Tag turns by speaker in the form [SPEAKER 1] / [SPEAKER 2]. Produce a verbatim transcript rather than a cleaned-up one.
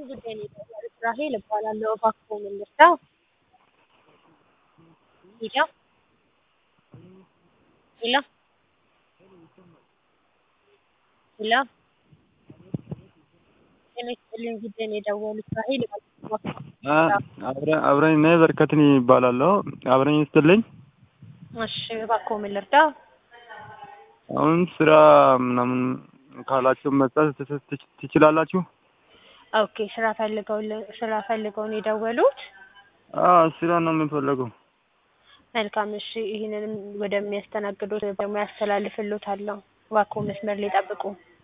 [SPEAKER 1] ጉዳይ ነው የደወሉት? ራሔል እባላለሁ። እባክዎ ምን ልርዳው? ሄሎ ሄሎ ሄሎ ጤና ይስጥልኝ። ጉዳይ ነው የደወሉት? ራሔል እባላለሁ።
[SPEAKER 2] አ አብረ አብረኝ ነኝ በረከትን ይባላለሁ። አብረኝ ስትልኝ
[SPEAKER 1] እሺ እባክዎ ምን ልርዳው?
[SPEAKER 2] አሁን ስራ ምናምን ካላችሁ መስጠት ትችላላችሁ?
[SPEAKER 1] ኦኬ ስራ ፈልገው ስራ ፈልገው ነው የደወሉት?
[SPEAKER 2] አዎ ስራ ነው የምፈልገው።
[SPEAKER 1] መልካም እሺ፣ ይህንንም ወደሚያስተናግዱት ባለሙያ አስተላልፍልዎታለሁ። እባክዎ መስመር ላይ ይጠብቁ።